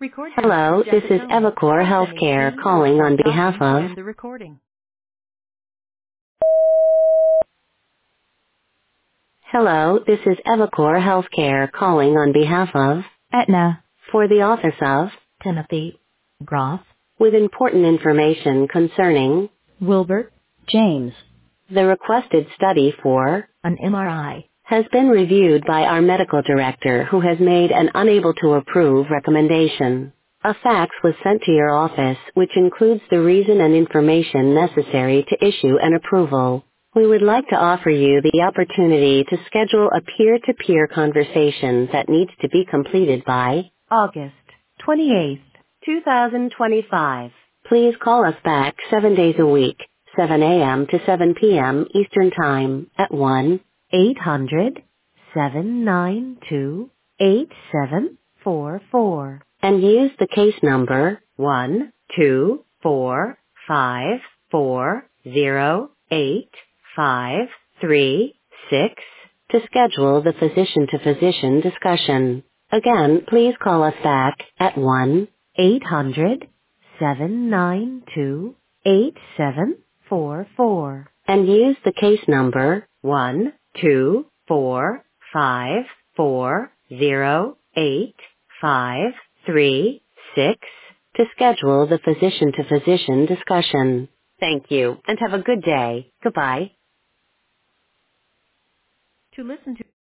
Hello, this is Evacor Healthcare calling on behalf of... Hello, this is Evacor Healthcare calling on behalf of... Aetna. For the office of... Timothy. Groff. With important information concerning... Wilbert. James. The requested study for... An MRI. Has been reviewed by our medical director who has made an unable to approve recommendation. A fax was sent to your office which includes the reason and information necessary to issue an approval. We would like to offer you the opportunity to schedule a peer-to-peer conversation that needs to be completed by August 28th, 2025. Please call us back 7 days a week, 7 a.m. to 7 p.m. Eastern Time at 1-800-792-8744 and use the case number 124540853 to schedule the physician-to-physician discussion. Again, please call us back at 1-800-792-8744 and use the case number 124540853 to schedule the physician-to-physician discussion. Thank you, and have a good day. Goodbye. To listen to